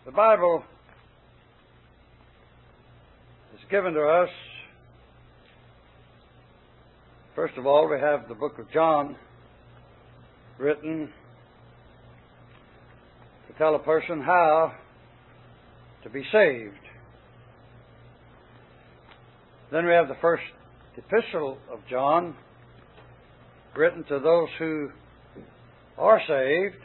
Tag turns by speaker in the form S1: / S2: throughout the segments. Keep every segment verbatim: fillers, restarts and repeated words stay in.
S1: The Bible is given to us. First of all, we have the book of John written to tell a person how to be saved. Then we have the first epistle of John written to those who are saved,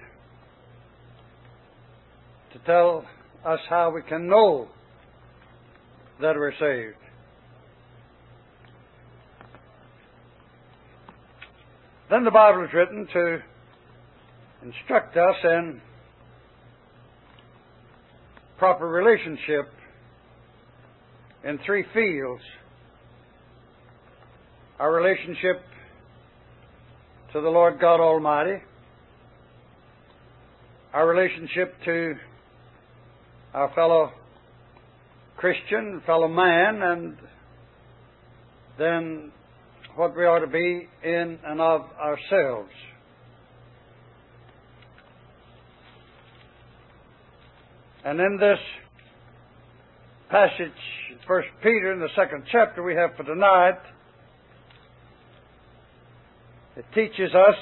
S1: to tell us how we can know that we're saved. Then the Bible is written to instruct us in proper relationship in three fields. Our relationship to the Lord God Almighty, our relationship to our fellow Christian, fellow man, and then what we ought to be in and of ourselves. And in this passage, First Peter, in the second chapter we have for tonight, it teaches us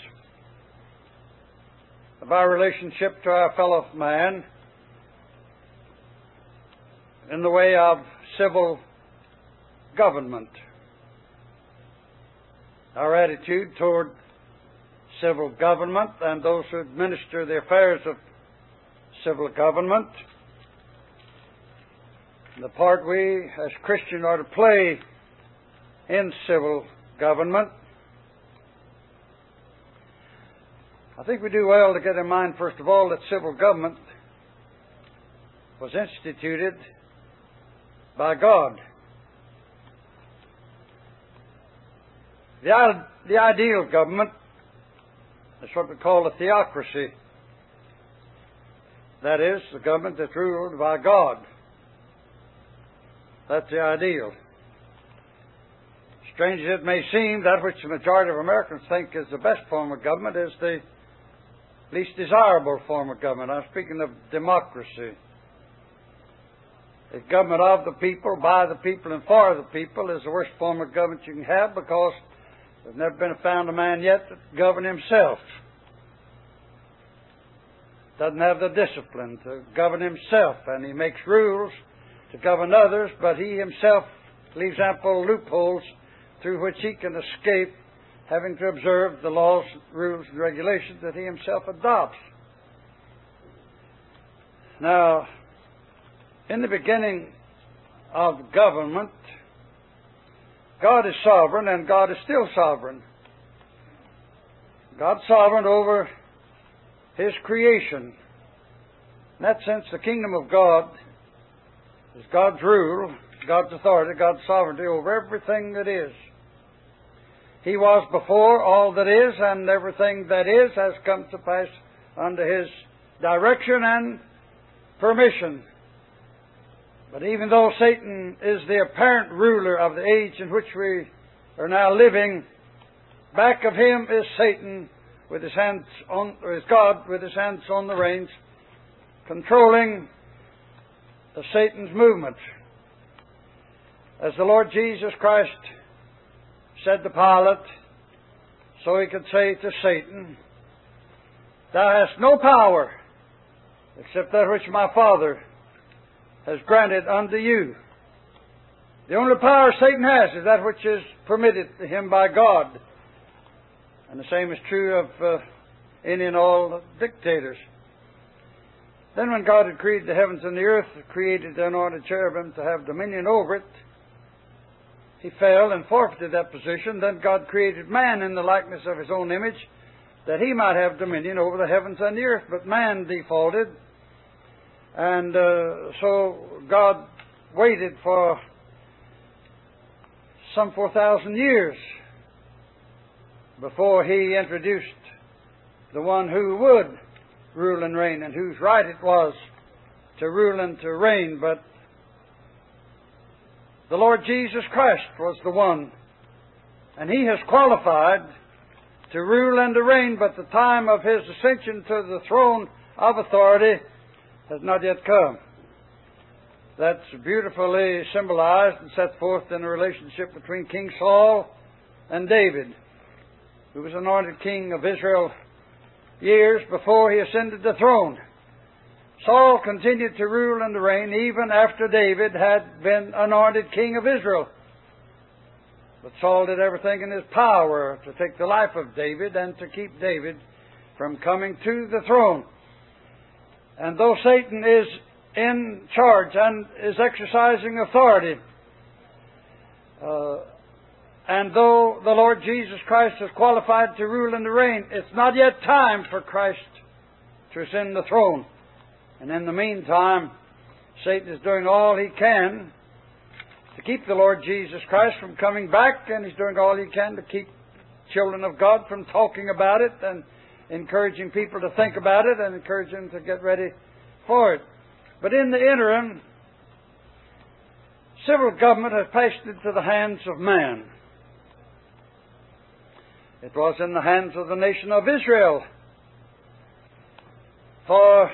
S1: of our relationship to our fellow man in the way of civil government. Our attitude toward civil government and those who administer the affairs of civil government, the part we as Christians are to play in civil government. I think we do well to get in mind, first of all, that civil government was instituted by God. The, the ideal government is what we call a theocracy. That is, the government that's ruled by God. That's the ideal. Strange as it may seem, that which the majority of Americans think is the best form of government is the least desirable form of government. I'm speaking of democracy. The government of the people, by the people, and for the people is the worst form of government you can have, because there's never been found a man yet that can govern himself. Doesn't have the discipline to govern himself, and he makes rules to govern others, but he himself leaves ample loopholes through which he can escape having to observe the laws, rules, and regulations that he himself adopts. Now, in the beginning of government, God is sovereign, and God is still sovereign. God's sovereign over His creation. In that sense, the kingdom of God is God's rule, God's authority, God's sovereignty over everything that is. He was before all that is, and everything that is has come to pass under His direction and permission. But even though Satan is the apparent ruler of the age in which we are now living, back of him is Satan with his hands on, or is God with his hands on the reins, controlling the Satan's movement. As the Lord Jesus Christ said to Pilate, so he could say to Satan, "Thou hast no power except that which my Father has granted unto you." The only power Satan has is that which is permitted to him by God. And the same is true of uh, any and all dictators. Then when God had created the heavens and the earth, created the anointed cherubim to have dominion over it, he fell and forfeited that position. Then God created man in the likeness of His own image, that he might have dominion over the heavens and the earth. But man defaulted, and uh, so God waited for some four thousand years before He introduced the one who would rule and reign, and whose right it was to rule and to reign. But the Lord Jesus Christ was the one, and He has qualified to rule and to reign, but the time of His ascension to the throne of authority has not yet come. That's beautifully symbolized and set forth in the relationship between King Saul and David, who was anointed king of Israel years before he ascended the throne. Saul continued to rule and to reign even after David had been anointed king of Israel. But Saul did everything in his power to take the life of David and to keep David from coming to the throne. And though Satan is in charge and is exercising authority, uh, and though the Lord Jesus Christ is qualified to rule and to reign, it's not yet time for Christ to ascend the throne. And in the meantime, Satan is doing all he can to keep the Lord Jesus Christ from coming back, and he's doing all he can to keep children of God from talking about it and encouraging people to think about it and encouraging them to get ready for it. But in the interim, civil government has passed into the hands of man. It was in the hands of the nation of Israel for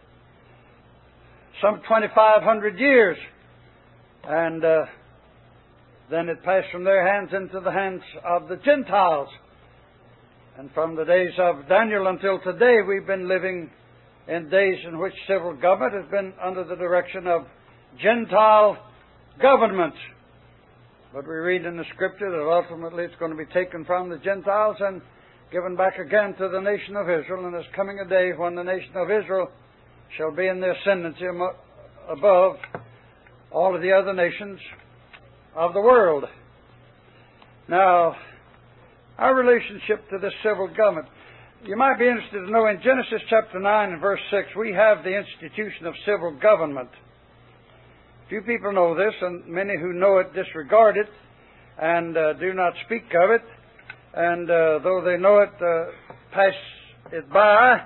S1: some twenty-five hundred years. And uh, then it passed from their hands into the hands of the Gentiles. And from the days of Daniel until today, we've been living in days in which civil government has been under the direction of Gentile governments. But we read in the Scripture that ultimately it's going to be taken from the Gentiles and given back again to the nation of Israel. And there's coming a day when the nation of Israel shall be in the ascendancy above all of the other nations of the world. Now, our relationship to this civil government. You might be interested to know in Genesis chapter nine and verse six, we have the institution of civil government. Few people know this, and many who know it disregard it and uh, do not speak of it. And uh, though they know it, uh, pass it by.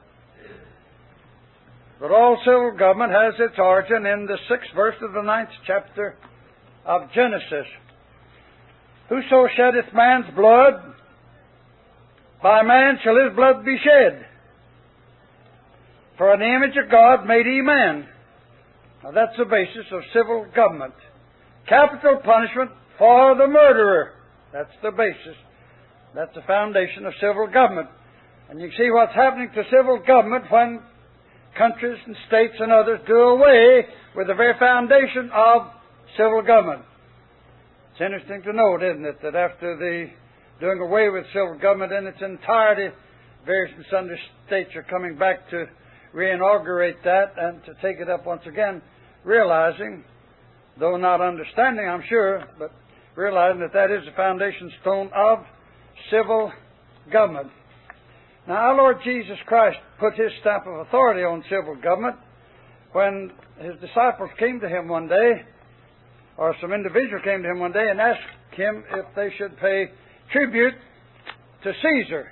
S1: But all civil government has its origin in the sixth verse of the ninth chapter of Genesis. Whoso sheddeth man's blood, by man shall his blood be shed. For in the image of God made he man. Now that's the basis of civil government. Capital punishment for the murderer. That's the basis. That's the foundation of civil government. And you see what's happening to civil government when countries and states and others do away with the very foundation of civil government. It's interesting to note, isn't it, that after the doing away with civil government in its entirety, various and sundry states are coming back to reinaugurate that and to take it up once again, realizing, though not understanding, I'm sure, but realizing that that is the foundation stone of civil government. Now, our Lord Jesus Christ put His stamp of authority on civil government when His disciples came to Him one day, or some individual came to Him one day and asked Him if they should pay tribute to Caesar.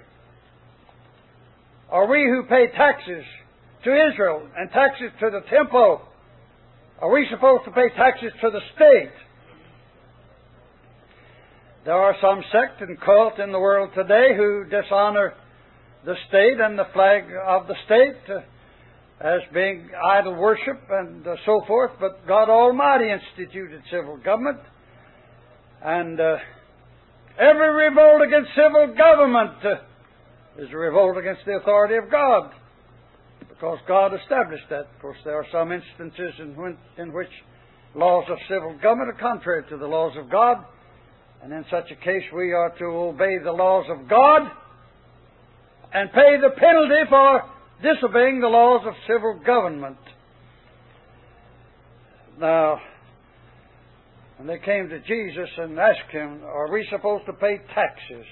S1: Are we who pay taxes to Israel and taxes to the temple, are we supposed to pay taxes to the state? There are some sect and cult in the world today who dishonor the state and the flag of the state uh, as being idol worship and uh, so forth, but God Almighty instituted civil government, and uh, every revolt against civil government uh, is a revolt against the authority of God, because God established that. Of course, there are some instances in, when, in which laws of civil government are contrary to the laws of God, and in such a case we are to obey the laws of God and pay the penalty for disobeying the laws of civil government. Now, when they came to Jesus and asked Him, are we supposed to pay taxes?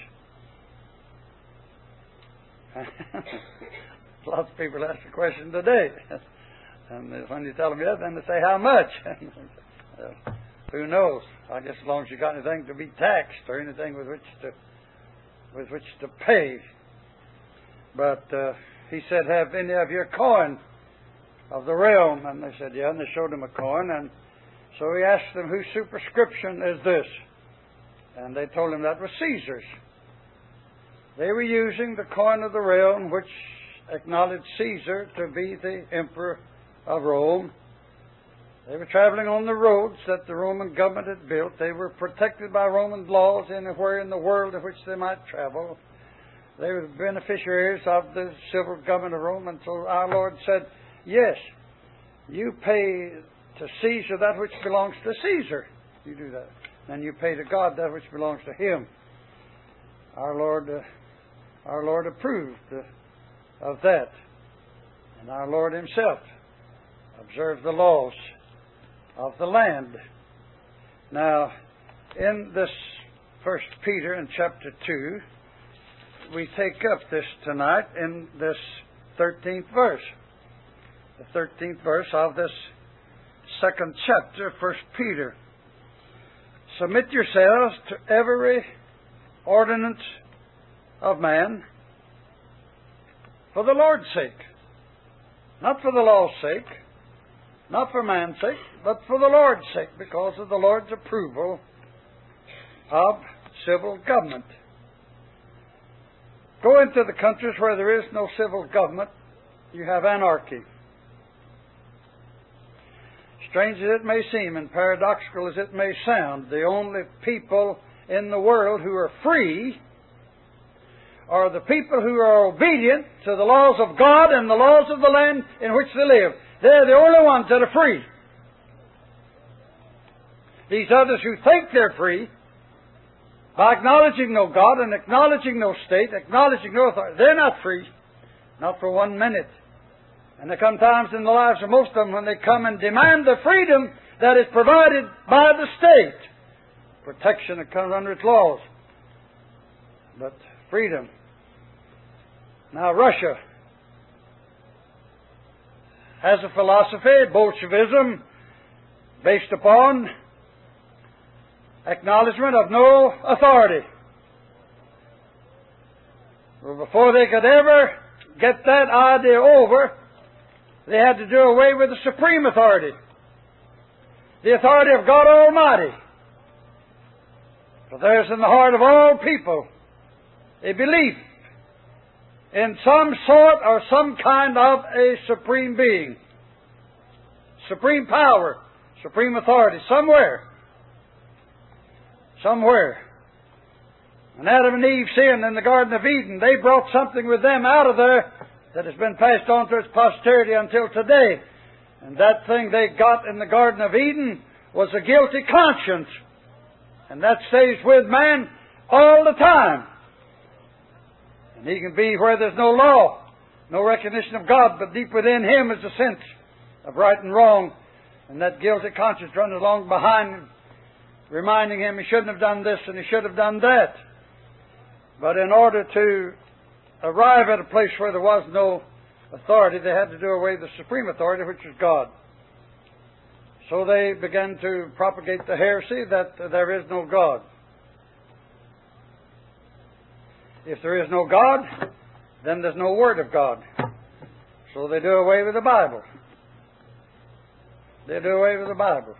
S1: Lots of people ask the question today. And when you tell them yes, then they say, how much? Well, who knows? I guess as long as you got anything to be taxed or anything with which to with which to pay. But uh, He said, have any of your coin of the realm? And they said, yeah. And they showed Him a coin. And so He asked them, whose superscription is this? And they told Him that was Caesar's. They were using the coin of the realm, which acknowledged Caesar to be the emperor of Rome. They were traveling on the roads that the Roman government had built. They were protected by Roman laws anywhere in the world in which they might travel. They were the beneficiaries of the civil government of Rome. And so our Lord said, yes, you pay to Caesar that which belongs to Caesar. You do that. And you pay to God that which belongs to Him. Our Lord, uh, our Lord approved uh, of that. And our Lord Himself observed the laws of the land. Now, in this First Peter in chapter two, we take up this tonight in this thirteenth verse. The thirteenth verse of this second chapter, First Peter. Submit yourselves to every ordinance of man for the Lord's sake. Not for the law's sake, not for man's sake, but for the Lord's sake, because of the Lord's approval of civil government. Go into the countries where there is no civil government, you have anarchy. Strange as it may seem and paradoxical as it may sound, the only people in the world who are free are the people who are obedient to the laws of God and the laws of the land in which they live. They're the only ones that are free. These others who think they're free, by acknowledging no God and acknowledging no state, acknowledging no authority, they're not free. Not for one minute. And there come times in the lives of most of them when they come and demand the freedom that is provided by the state. Protection that comes under its laws. But freedom. Now Russia has a philosophy, Bolshevism, based upon acknowledgement of no authority. Well, before they could ever get that idea over, they had to do away with the supreme authority, the authority of God Almighty. For there's in the heart of all people a belief in some sort or some kind of a supreme being, supreme power, supreme authority, somewhere. Somewhere. When Adam and Eve sinned in the Garden of Eden, they brought something with them out of there that has been passed on to its posterity until today. And that thing they got in the Garden of Eden was a guilty conscience. And that stays with man all the time. And he can be where there's no law, no recognition of God, but deep within him is a sense of right and wrong. And that guilty conscience runs along behind him, reminding him he shouldn't have done this and he should have done that. But in order to arrive at a place where there was no authority, they had to do away with the supreme authority, which is God. So they began to propagate the heresy that there is no God. If there is no God, then there's no Word of God. So they do away with the Bible. They do away with the Bible.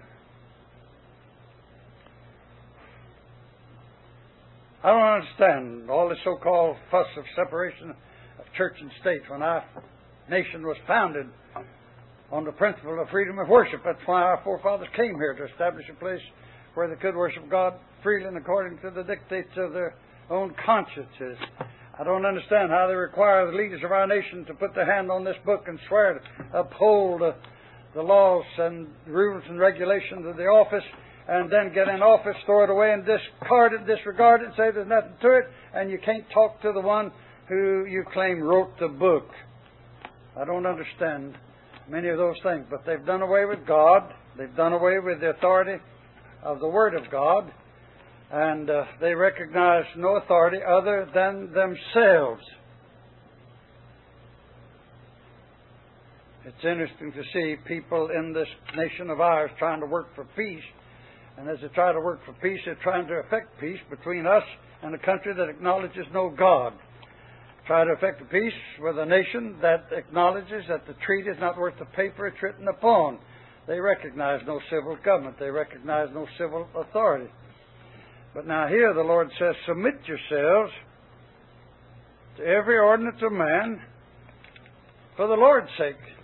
S1: I don't understand all this so-called fuss of separation of church and state. When our nation was founded on the principle of freedom of worship, that's why our forefathers came here, to establish a place where they could worship God freely and according to the dictates of their own consciences. I don't understand how they require the leaders of our nation to put their hand on this book and swear to uphold uh, the laws and rules and regulations of the office, and then get in office, throw it away and discard it, disregard it, and say there's nothing to it, and you can't talk to the one who you claim wrote the book. I don't understand many of those things, but they've done away with God. They've done away with the authority of the Word of God, and uh, they recognize no authority other than themselves. It's interesting to see people in this nation of ours trying to work for peace. And as they try to work for peace, they're trying to effect peace between us and a country that acknowledges no God. Try to effect a peace with a nation that acknowledges that the treaty is not worth the paper it's written upon. They recognize no civil government. They recognize no civil authority. But now here the Lord says, submit yourselves to every ordinance of man for the Lord's sake.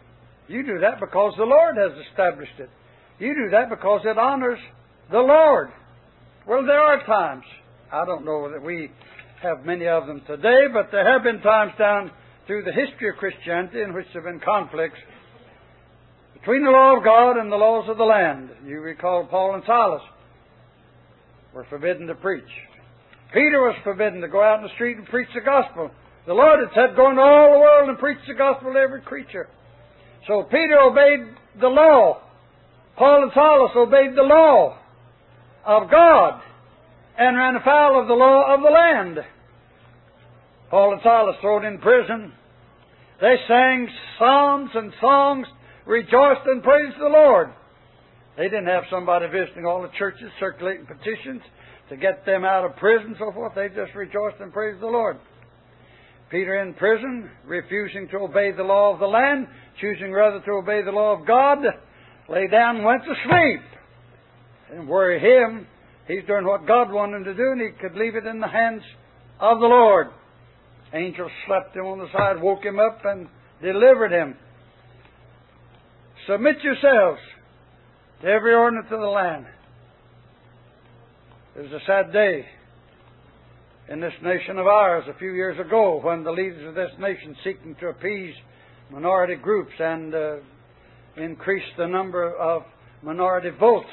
S1: You do that because the Lord has established it. You do that because it honors the Lord. Well, there are times, I don't know that we have many of them today, but there have been times down through the history of Christianity in which there have been conflicts between the law of God and the laws of the land. You recall Paul and Silas were forbidden to preach. Peter was forbidden to go out in the street and preach the gospel. The Lord had said, go into all the world and preach the gospel to every creature. So Peter obeyed the law. Paul and Silas obeyed the law of God and ran afoul of the law of the land. Paul and Silas thrown in prison. They sang psalms and songs, rejoiced and praised the Lord. They didn't have somebody visiting all the churches, circulating petitions to get them out of prison and so forth. They just rejoiced and praised the Lord. Peter in prison, refusing to obey the law of the land, choosing rather to obey the law of God, lay down and went to sleep. Didn't worry him. He's doing what God wanted him to do, and he could leave it in the hands of the Lord. Angels slapped him on the side, woke him up, and delivered him. Submit yourselves to every ordinance of the land. It was a sad day in this nation of ours a few years ago when the leaders of this nation, seeking to appease minority groups and uh, increase the number of minority votes,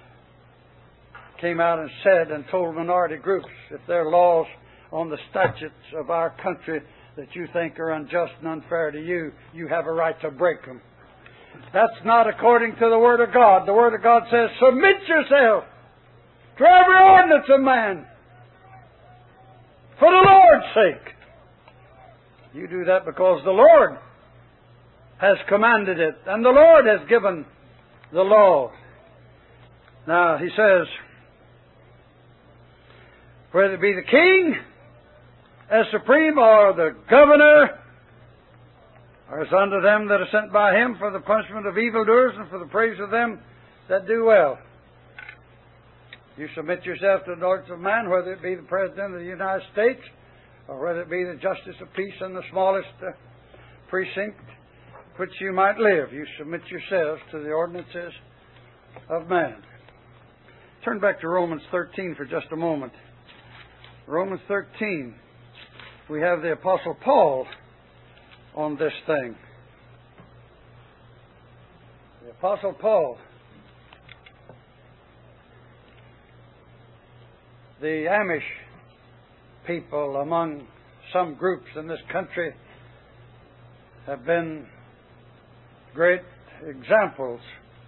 S1: came out and said and told minority groups, if there are laws on the statutes of our country that you think are unjust and unfair to you, you have a right to break them. That's not according to the Word of God. The Word of God says, submit yourself to every ordinance of man for the Lord's sake. You do that because the Lord has commanded it, and the Lord has given the law. Now, he says, whether it be the king as supreme or the governor, or as unto them that are sent by him for the punishment of evildoers and for the praise of them that do well. You submit yourself to the ordinance of man, whether it be the President of the United States, or whether it be the Justice of Peace in the smallest uh, precinct which you might live. You submit yourselves to the ordinances of man. Turn back to Romans thirteen for just a moment. Romans thirteen. We have the Apostle Paul on this thing. The Apostle Paul. The Amish people among some groups in this country have been great examples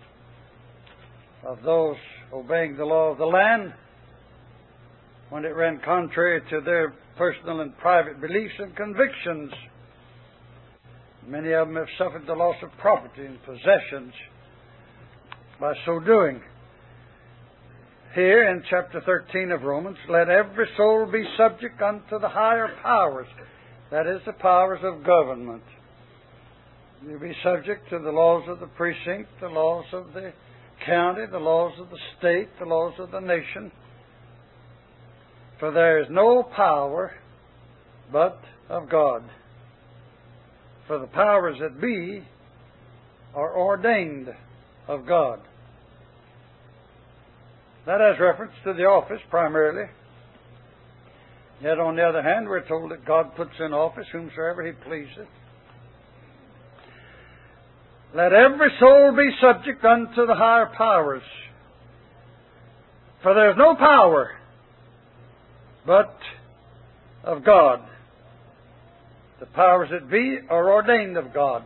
S1: of those obeying the law of the land when it ran contrary to their personal and private beliefs and convictions. Many of them have suffered the loss of property and possessions by so doing. Here in chapter thirteen of Romans, let every soul be subject unto the higher powers, that is, the powers of government. You be subject to the laws of the precinct, the laws of the county, the laws of the state, the laws of the nation. For there is no power but of God. For the powers that be are ordained of God. That has reference to the office primarily. Yet on the other hand, we're told that God puts in office whomsoever He pleases. Let every soul be subject unto the higher powers. For there is no power but of God. The powers that be are ordained of God.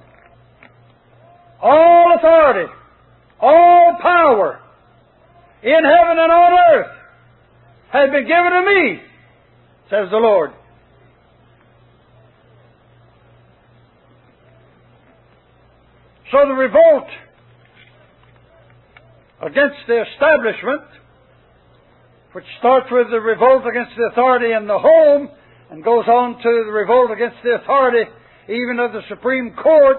S1: All authority, all power in heaven and on earth has been given to me, says the Lord. So the revolt against the establishment, which starts with the revolt against the authority in the home and goes on to the revolt against the authority even of the Supreme Court,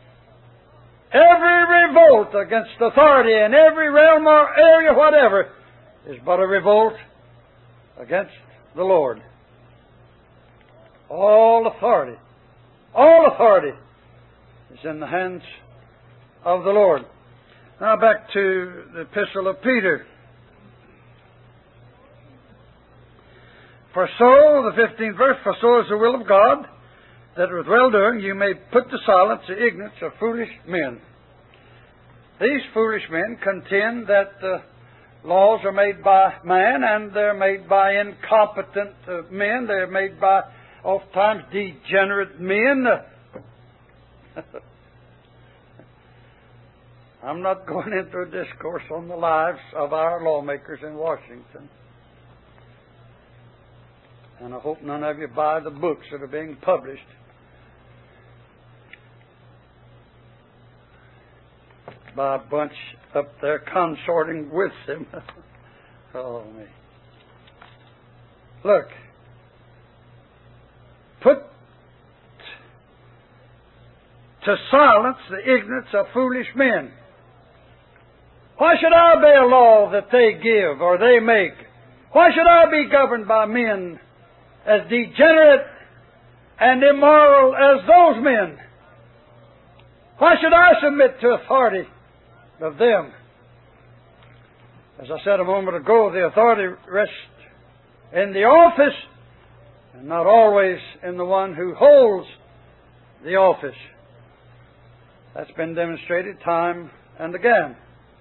S1: every revolt against authority in every realm or area whatever is but a revolt against the Lord. All authority, all authority is in the hands of the Lord. Now back to the Epistle of Peter. For so, the fifteenth verse, for so is the will of God, that with well-doing you may put to silence the ignorance of foolish men. These foolish men contend that the laws are made by man, and they're made by incompetent uh, men. They're made by, oftentimes, degenerate men. I'm not going into a discourse on the lives of our lawmakers in Washington. And I hope none of you buy the books that are being published. By a bunch up there consorting with them. Oh, me. Look. Put to silence the ignorance of foolish men. Why should I obey a law that they give or they make? Why should I be governed by men as degenerate and immoral as those men? Why should I submit to authority of them? As I said a moment ago, the authority rests in the office and not always in the one who holds the office. That's been demonstrated time and again.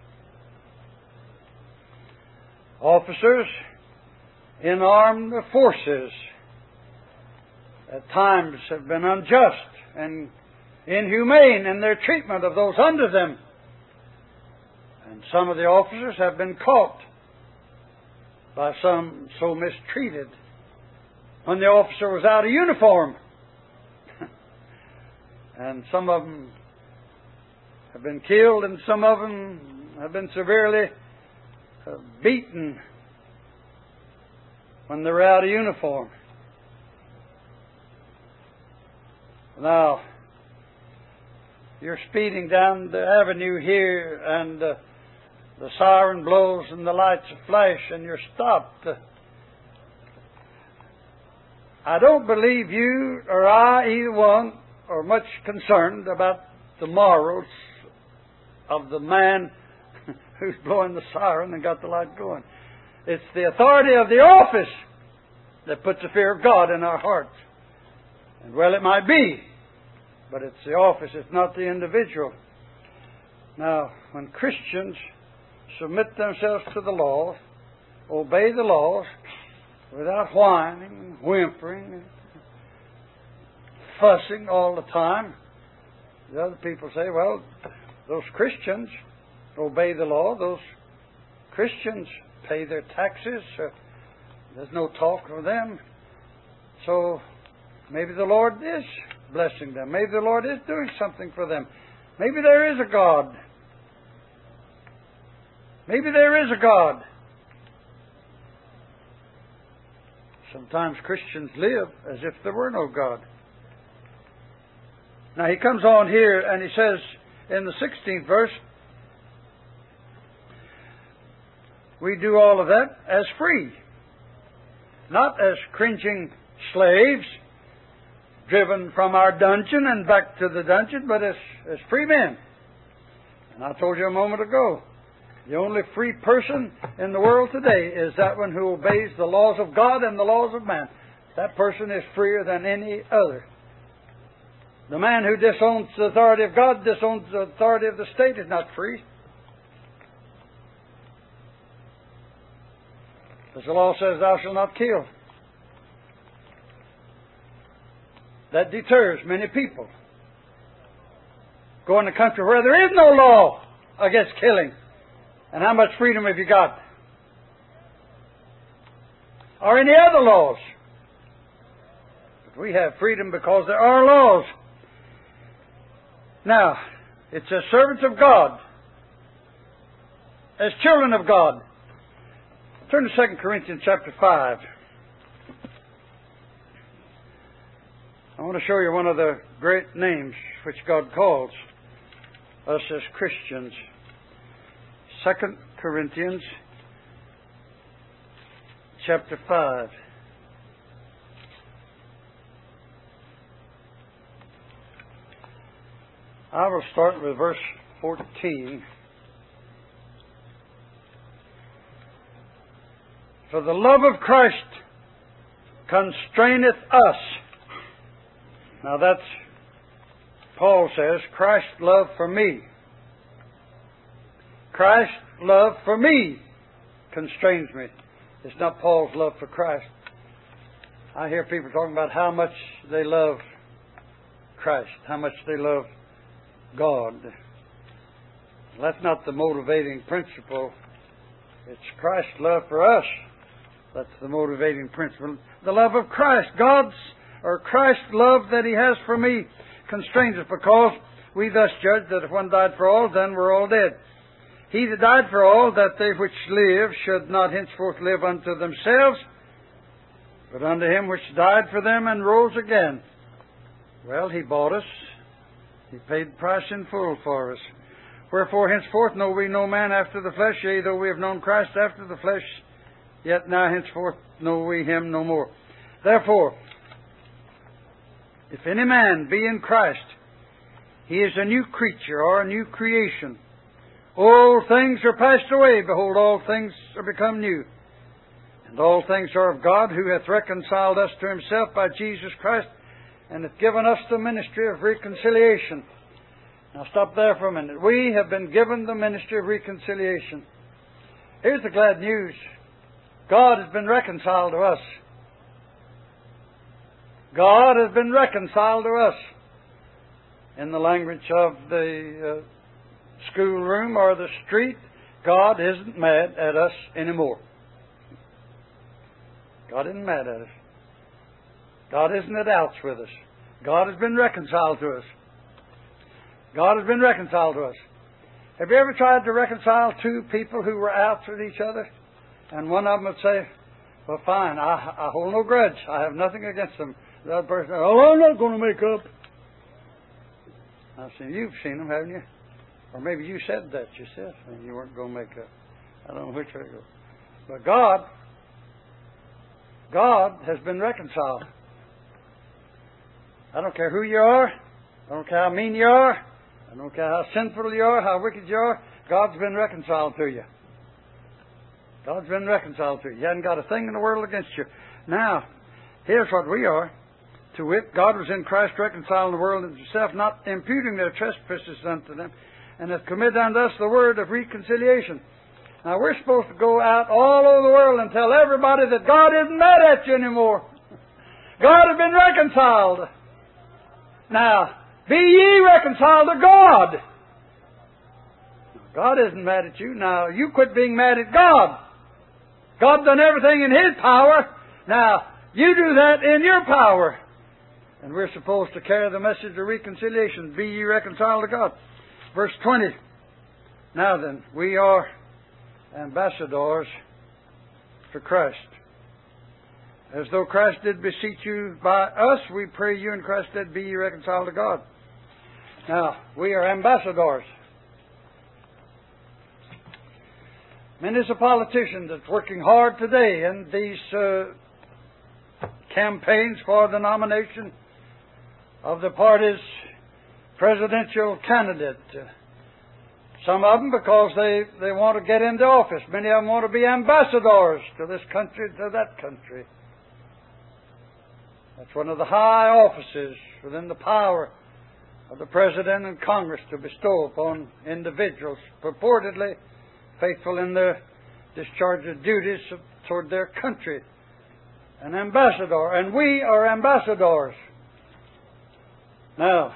S1: Officers in armed forces at times have been unjust and inhumane in their treatment of those under them. And some of the officers have been caught by some so mistreated when the officer was out of uniform. And some of them have been killed, and some of them have been severely uh, beaten when they were out of uniform. Now, you're speeding down the avenue here, and uh, the siren blows and the lights flash, and you're stopped. I don't believe you or I, either one, are much concerned about the morals of the man who's blowing the siren and got the light going. It's the authority of the office that puts the fear of God in our hearts. And well, it might be, but it's the office, it's not the individual. Now, when Christians submit themselves to the laws, obey the laws, without whining, whimpering, and fussing all the time, the other people say, well, those Christians obey the law, those Christians pay their taxes, uh, there's no talk of them, so maybe the Lord is blessing them, maybe the Lord is doing something for them, maybe there is a God, maybe there is a God. Sometimes Christians live as if there were no God. Now he comes on here and he says in the sixteenth verse, we do all of that as free, not as cringing slaves driven from our dungeon and back to the dungeon, but as, as free men. And I told you a moment ago, the only free person in the world today is that one who obeys the laws of God and the laws of man. That person is freer than any other. The man who disowns the authority of God, disowns the authority of the state, is not free. As the law says, thou shalt not kill. That deters many people. Go in a country where there is no law against killing. And how much freedom have you got? Or any other laws? But we have freedom because there are laws. Now, it's as servants of God, as children of God. Turn to Second Corinthians chapter five. I want to show you one of the great names which God calls us as Christians. Second Corinthians chapter five. I will start with verse fourteen. For the love of Christ constraineth us. Now that's, Paul says, Christ's love for me. Christ's love for me constrains me. It's not Paul's love for Christ. I hear people talking about how much they love Christ, how much they love God. That's not the motivating principle. It's Christ's love for us. That's the motivating principle. The love of Christ, God's or Christ's love that He has for me constrains us, because we thus judge that if one died for all, then we're all dead. He that died for all, that they which live should not henceforth live unto themselves, but unto Him which died for them and rose again. Well, He bought us. He paid the price in full for us. Wherefore henceforth know we no man after the flesh, yea, though we have known Christ after the flesh, yet now henceforth know we Him no more. Therefore, if any man be in Christ, he is a new creature or a new creation. Old things are passed away. Behold, all things are become new. And all things are of God, who hath reconciled us to Himself by Jesus Christ, and hath given us the ministry of reconciliation. Now stop there for a minute. We have been given the ministry of reconciliation. Here's the glad news. God has been reconciled to us. God has been reconciled to us. In the language of the uh, schoolroom or the street, God isn't mad at us anymore. God isn't mad at us. God isn't at outs with us. God has been reconciled to us. God has been reconciled to us. Have you ever tried to reconcile two people who were outs with each other? And one of them would say, well, fine, I, I hold no grudge. I have nothing against them. The other person, oh, I'm not going to make up. I've seen, you've seen them, haven't you? Or maybe you said that yourself, and you weren't going to make up. I don't know which way to go. But God, God has been reconciled. I don't care who you are. I don't care how mean you are. I don't care how sinful you are, how wicked you are. God's been reconciled to you. God's been reconciled to you. You haven't got a thing in the world against you. Now, here's what we are. To wit, God was in Christ reconciling the world unto Himself, not imputing their trespasses unto them, and hath committed unto us the word of reconciliation. Now, we're supposed to go out all over the world and tell everybody that God isn't mad at you anymore. God has been reconciled. Now, be ye reconciled to God. God isn't mad at you. Now, you quit being mad at God. God's done everything in His power. Now, you do that in your power. And we're supposed to carry the message of reconciliation. Be ye reconciled to God. Verse twenty. Now then, we are ambassadors for Christ. As though Christ did beseech you by us, we pray you in Christ that be ye reconciled to God. Now, we are ambassadors. Many's a politician that's working hard today in these uh, campaigns for the nomination of the party's presidential candidate. Some of them because they, they want to get into office. Many of them want to be ambassadors to this country, to that country. That's one of the high offices within the power of the President and Congress to bestow upon individuals purportedly faithful in their discharge of duties toward their country. An ambassador. And we are ambassadors. Now,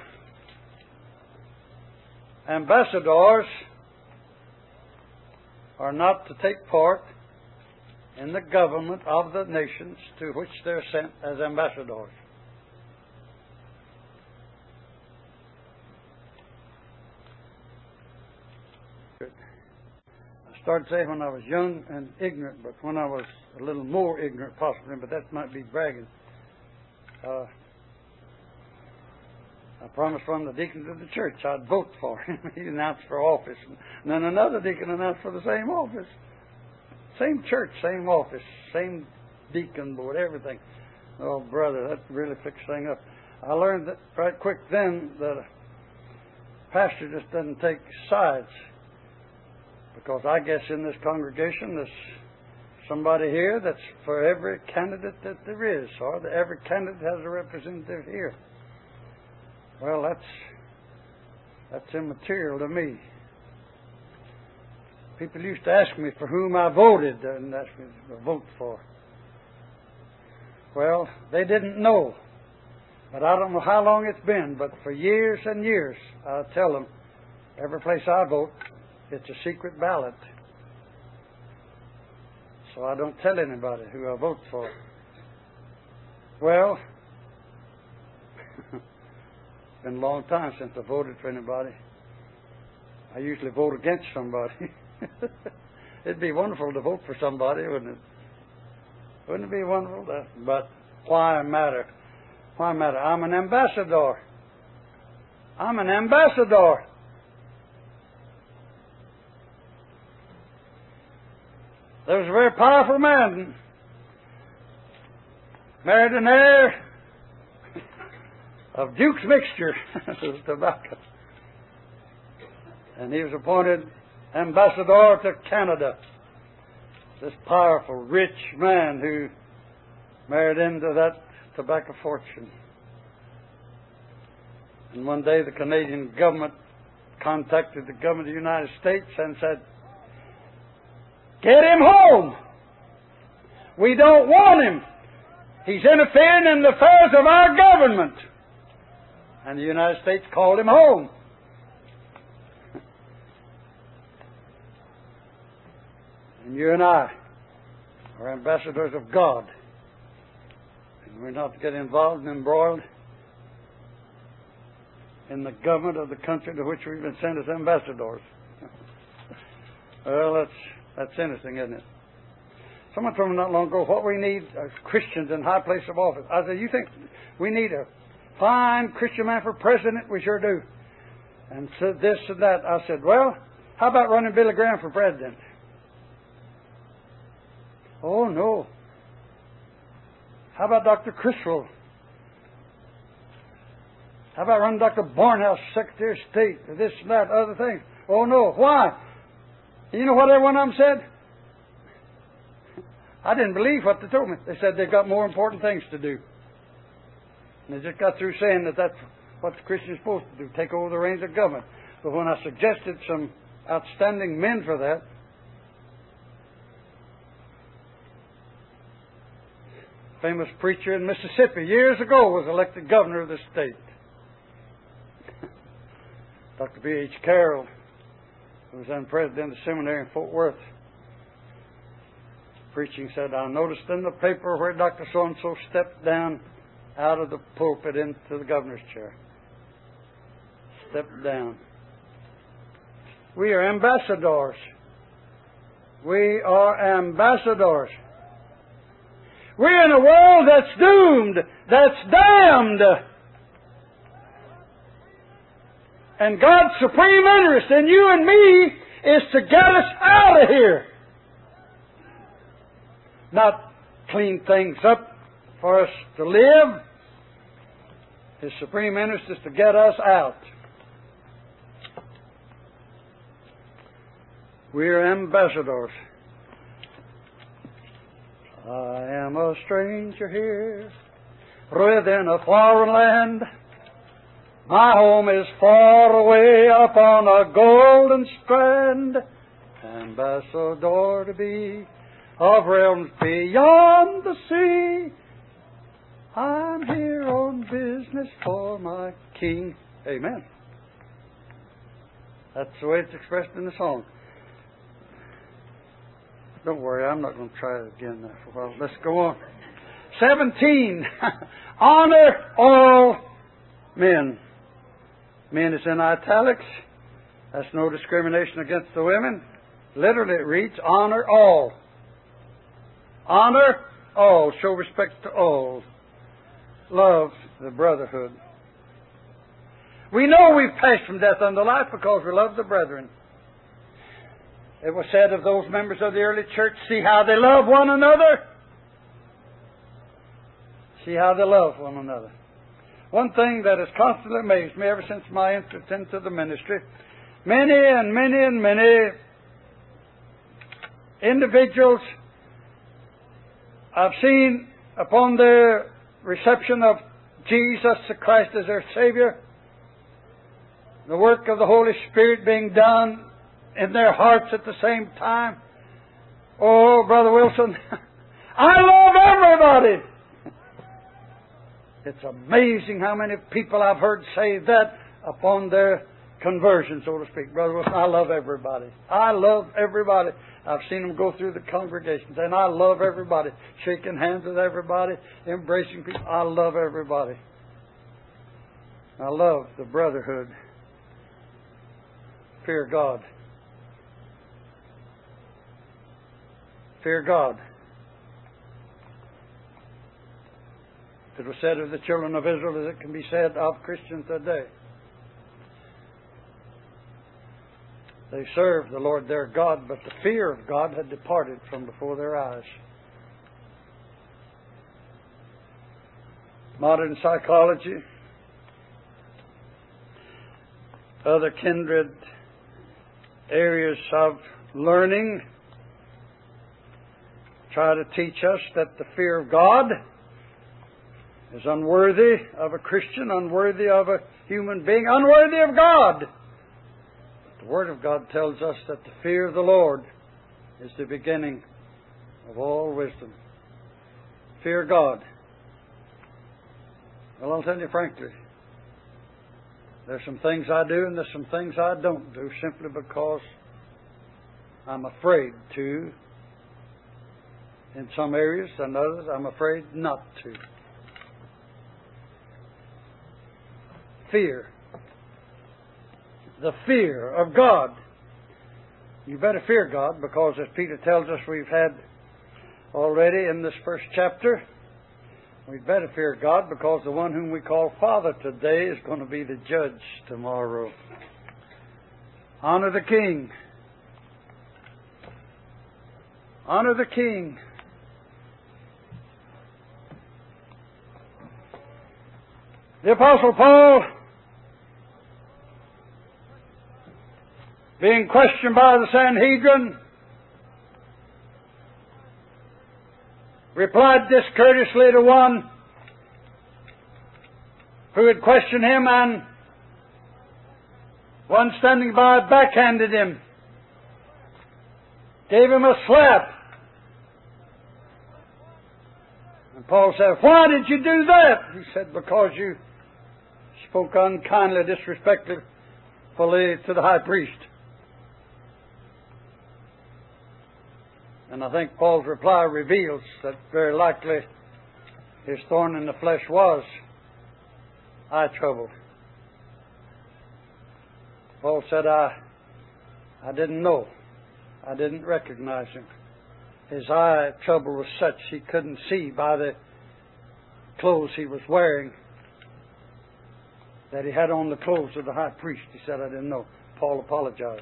S1: ambassadors are not to take part in the government of the nations to which they're sent as ambassadors. I started saying when I was young and ignorant, but when I was a little more ignorant possibly, but that might be bragging. Uh, I promised one of the deacons of the church I'd vote for him. He announced for office. And then another deacon announced for the same office. Same church, same office, same deacon board, everything. Oh, brother, that really fixed thing up. I learned that right quick then that a pastor just doesn't take sides. Because I guess in this congregation there's somebody here that's for every candidate that there is, or that every candidate has a representative here. Well, that's that's immaterial to me. People used to ask me for whom I voted and ask me to vote for. Well, they didn't know. But I don't know how long it's been, but for years and years, I tell them, every place I vote, it's a secret ballot. So I don't tell anybody who I vote for. Well, it's been a long time since I voted for anybody. I usually vote against somebody. It'd be wonderful to vote for somebody, wouldn't it? Wouldn't it be wonderful? But why matter? Why matter? I'm an ambassador. I'm an ambassador. There was a very powerful man, married an heir of Duke's mixture, tobacco. And he was appointed ambassador to Canada. This powerful, rich man who married into that tobacco fortune. And one day the Canadian government contacted the government of the United States and said, "Get him home. We don't want him. He's interfering in the affairs of our government." And the United States called him home. And you and I are ambassadors of God. And we're not to get involved and embroiled in the government of the country to which we've been sent as ambassadors. Well, that's that's interesting, isn't it? Someone told me not long ago, what we need are Christians in high place of office. I said, you think we need a fine Christian man for president? We sure do. And said this and that. I said, well, how about running Billy Graham for president? Oh, no. How about Doctor Criswell? How about running Doctor Barnhouse, Secretary of State, or this and that, other things? Oh, no. Why? You know what every one of them said? I didn't believe what they told me. They said they've got more important things to do. And they just got through saying that that's what the Christian is supposed to do, take over the reins of government. But when I suggested some outstanding men for that, famous preacher in Mississippi years ago was elected governor of the state. Doctor B H Carroll, who was then president of the seminary in Fort Worth, preaching, said, I noticed in the paper where Doctor So-and-so stepped down out of the pulpit into the governor's chair. Stepped down. We are ambassadors. We are ambassadors. We're in a world that's doomed, that's damned. And God's supreme interest in you and me is to get us out of here. Not clean things up for us to live. His supreme interest is to get us out. We're ambassadors. I am a stranger here within a foreign land. My home is far away upon a golden strand. Ambassador to be of realms beyond the sea. I'm here on business for my King. Amen. That's the way it's expressed in the song. Don't worry, I'm not going to try it again there for a while. Let's go on. Seventeen. Honor all men. Men is in italics. That's no discrimination against the women. Literally it reads, honor all. Honor all. Show respect to all. Love the brotherhood. We know we've passed from death unto life because we love the brethren. It was said of those members of the early church, see how they love one another. See how they love one another. one thing that has constantly amazed me ever since my entrance into the ministry, many and many and many individuals I've seen upon their reception of Jesus the Christ as their Savior, the work of the Holy Spirit being done in their hearts at the same time. Oh, Brother Wilson, I love everybody. It's amazing how many people I've heard say that upon their conversion, so to speak. Brother Wilson, I love everybody. I love everybody. I've seen them go through the congregations, and I love everybody. Shaking hands with everybody, embracing people. I love everybody. I love the brotherhood. Fear God. Fear God. It was said of the children of Israel as it can be said of Christians today. They served the Lord their God, but the fear of God had departed from before their eyes. Modern psychology, other kindred areas of learning try to teach us that the fear of God is unworthy of a Christian, unworthy of a human being, unworthy of God. The Word of God tells us that the fear of the Lord is the beginning of all wisdom. Fear God. Well, I'll tell you frankly, there's some things I do and there's some things I don't do simply because I'm afraid to. In some areas and others, I'm afraid not to. Fear. The fear of God. You better fear God because, as Peter tells us we've had already in this first chapter, we'd better fear God because the one whom we call Father today is going to be the judge tomorrow. Honor the King. Honor the King. The Apostle Paul, being questioned by the Sanhedrin, replied discourteously to one who had questioned him, and one standing by backhanded him, gave him a slap. And Paul said, "Why did you do that?" He said, "Because you spoke unkindly, disrespectfully to the high priest." And I think Paul's reply reveals that very likely his thorn in the flesh was eye trouble. Paul said, I, I didn't know. I didn't recognize him. His eye trouble was such he couldn't see by the clothes he was wearing that he had on the clothes of the high priest. He said, "I didn't know." Paul apologized.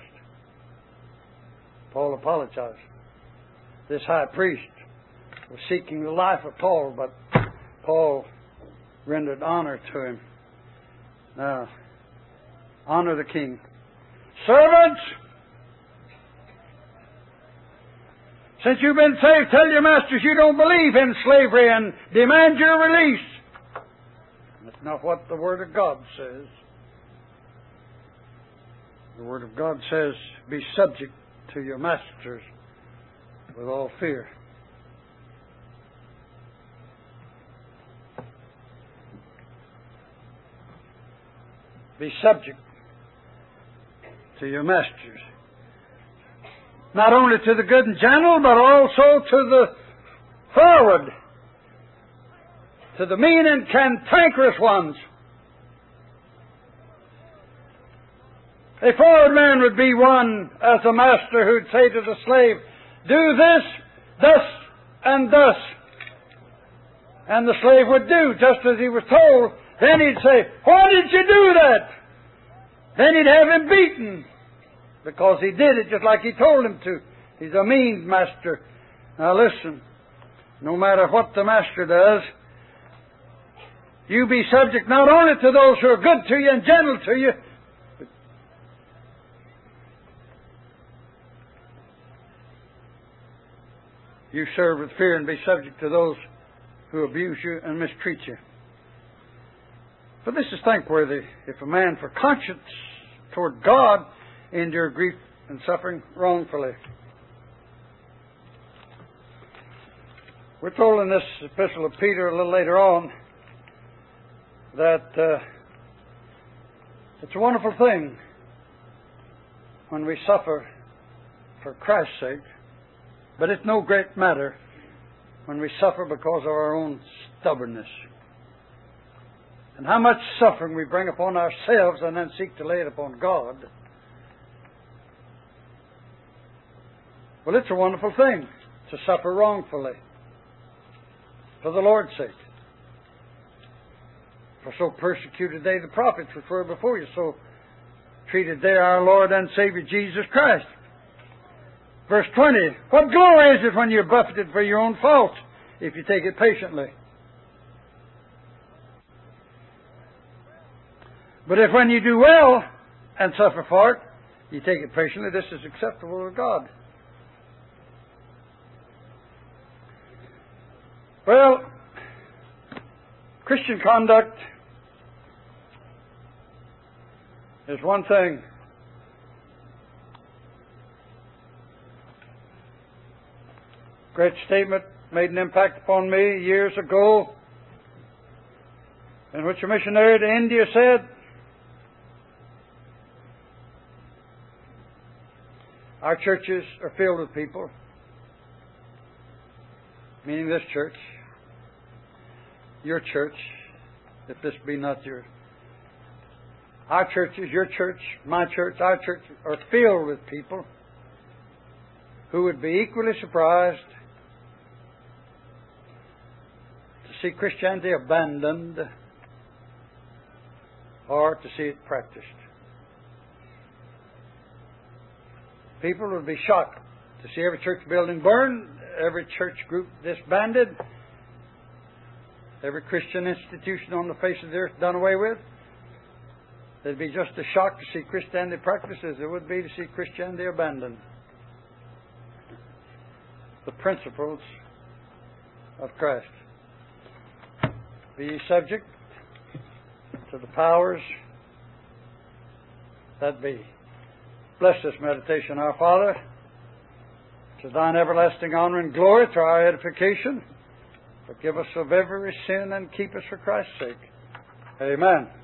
S1: Paul apologized. This high priest was seeking the life of Paul, but Paul rendered honor to him. Now, honor the King. Servants, since you've been saved, tell your masters you don't believe in slavery and demand your release. That's not what the Word of God says. The Word of God says, be subject to your masters with all fear. Be subject to your masters. Not only to the good and gentle, but also to the forward, to the mean and cantankerous ones. A forward man would be one as a master who'd say to the slave, "Do this, thus, and thus." And the slave would do just as he was told. Then he'd say, "Why did you do that?" Then he'd have him beaten because he did it just like he told him to. He's a mean master. Now listen, no matter what the master does, You be subject not only to those who are good to you and gentle to you, but you serve with fear and be subject to those who abuse you and mistreat you. For this is thankworthy, if a man for conscience toward God endure grief and suffering wrongfully. We're told in this epistle of Peter a little later on that uh, it's a wonderful thing when we suffer for Christ's sake, but it's no great matter when we suffer because of our own stubbornness. And how much suffering we bring upon ourselves and then seek to lay it upon God. Well, it's a wonderful thing to suffer wrongfully for the Lord's sake. For so persecuted they the prophets which were before you, so treated they our Lord and Savior Jesus Christ. Verse twenty, what glory is it when you're buffeted for your own fault, if you take it patiently? But if when you do well and suffer for it, you take it patiently, this is acceptable to God. Well, Christian conduct is one thing. Great statement made an impact upon me years ago, in which a missionary to India said, our churches are filled with people, meaning this church, your church, if this be not your, our churches, your church, my church, our church are filled with people who would be equally surprised to see Christianity abandoned or to see it practiced. People would be shocked to see every church building burned, every church group disbanded, every Christian institution on the face of the earth done away with. They'd be just as shocked to see Christianity practiced as it would be to see Christianity abandoned. The principles of Christ. Be ye subject to the powers that be. Bless this meditation, our Father, to thine everlasting honor and glory, to our edification. Forgive us of every sin and keep us for Christ's sake. Amen.